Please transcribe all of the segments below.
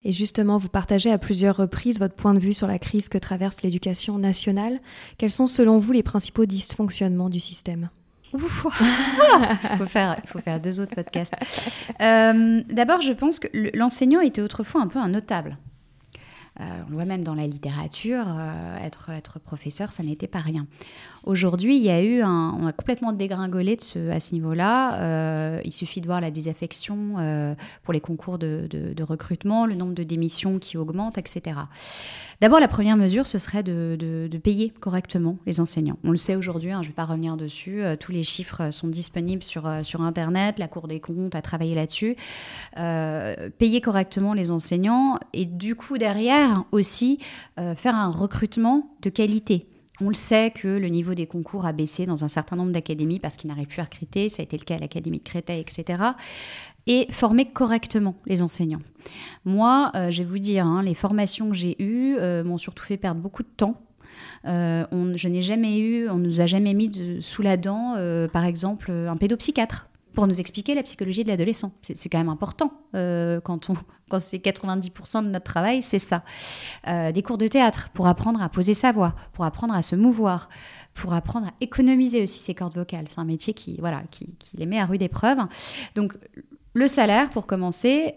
Et justement, vous partagez à plusieurs reprises votre point de vue sur la crise que traverse l'éducation nationale. Quels sont selon vous les principaux dysfonctionnements du système ? Il faut faire 2 autres podcasts. D'abord, je pense que l'enseignant était autrefois un peu un notable. On le voit même dans la littérature, être professeur, ça n'était pas rien. Aujourd'hui, on a complètement dégringolé à ce niveau-là. Il suffit de voir la désaffection pour les concours de recrutement, le nombre de démissions qui augmente, etc. D'abord, la première mesure, ce serait de payer correctement les enseignants. On le sait aujourd'hui, je ne vais pas revenir dessus, tous les chiffres sont disponibles sur Internet, la Cour des comptes a travaillé là-dessus. Payer correctement les enseignants et du coup, derrière aussi, faire un recrutement de qualité. On le sait que le niveau des concours a baissé dans un certain nombre d'académies parce qu'ils n'arrivent plus à recruter. Ça a été le cas à l'Académie de Créteil, etc. Et former correctement les enseignants. Moi, je vais vous dire, les formations que j'ai eues m'ont surtout fait perdre beaucoup de temps. On nous a jamais mis sous la dent, par exemple, un pédopsychiatre pour nous expliquer la psychologie de l'adolescent. C'est quand même important quand c'est 90% de notre travail, c'est ça. Des cours de théâtre pour apprendre à poser sa voix, pour apprendre à se mouvoir, pour apprendre à économiser aussi ses cordes vocales. C'est un métier qui les met à rude épreuve. Donc, le salaire, pour commencer,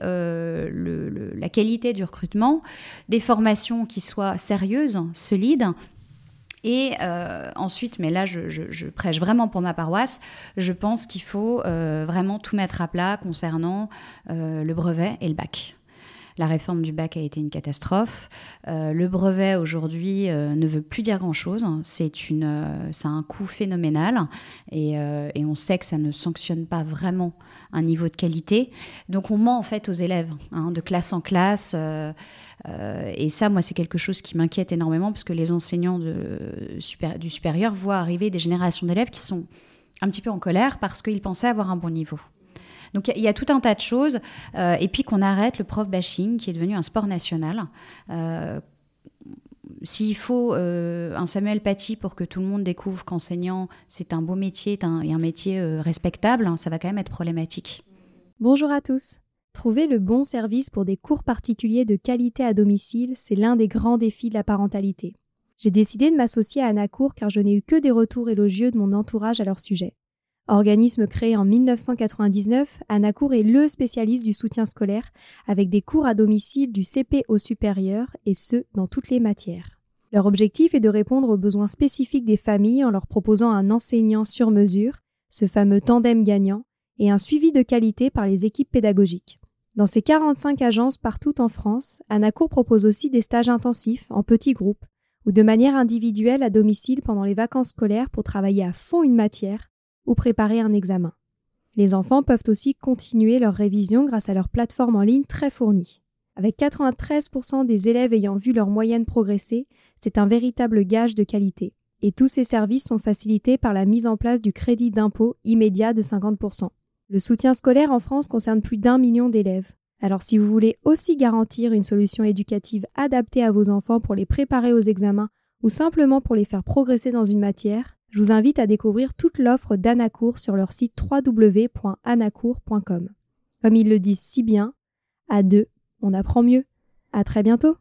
la qualité du recrutement, des formations qui soient sérieuses, solides. Et ensuite, mais là, je prêche vraiment pour ma paroisse, je pense qu'il faut vraiment tout mettre à plat concernant le brevet et le bac. La réforme du bac a été une catastrophe. Le brevet, aujourd'hui, ne veut plus dire grand-chose. C'est un coût phénoménal. Et on sait que ça ne sanctionne pas vraiment un niveau de qualité. Donc, on ment, en fait, aux élèves, de classe en classe. Et ça, moi, c'est quelque chose qui m'inquiète énormément parce que les enseignants du supérieur voient arriver des générations d'élèves qui sont un petit peu en colère parce qu'ils pensaient avoir un bon niveau. Donc, il y a tout un tas de choses. Et puis, qu'on arrête le prof bashing qui est devenu un sport national. S'il faut un Samuel Paty pour que tout le monde découvre qu'enseignant, c'est un beau métier et un métier respectable, ça va quand même être problématique. Bonjour à tous. Trouver le bon service pour des cours particuliers de qualité à domicile, c'est l'un des grands défis de la parentalité. J'ai décidé de m'associer à Anacours car je n'ai eu que des retours élogieux de mon entourage à leur sujet. Organisme créé en 1999, Anacours est le spécialiste du soutien scolaire avec des cours à domicile du CP au supérieur et ce, dans toutes les matières. Leur objectif est de répondre aux besoins spécifiques des familles en leur proposant un enseignant sur mesure, ce fameux tandem gagnant, et un suivi de qualité par les équipes pédagogiques. Dans ses 45 agences partout en France, Anacours propose aussi des stages intensifs en petits groupes ou de manière individuelle à domicile pendant les vacances scolaires pour travailler à fond une matière ou préparer un examen. Les enfants peuvent aussi continuer leur révision grâce à leur plateforme en ligne très fournie. Avec 93% des élèves ayant vu leur moyenne progresser, c'est un véritable gage de qualité. Et tous ces services sont facilités par la mise en place du crédit d'impôt immédiat de 50%. Le soutien scolaire en France concerne plus d'1 million d'élèves. Alors si vous voulez aussi garantir une solution éducative adaptée à vos enfants pour les préparer aux examens ou simplement pour les faire progresser dans une matière, je vous invite à découvrir toute l'offre d'Anacours sur leur site www.anacours.com. Comme ils le disent si bien, à deux, on apprend mieux. À très bientôt!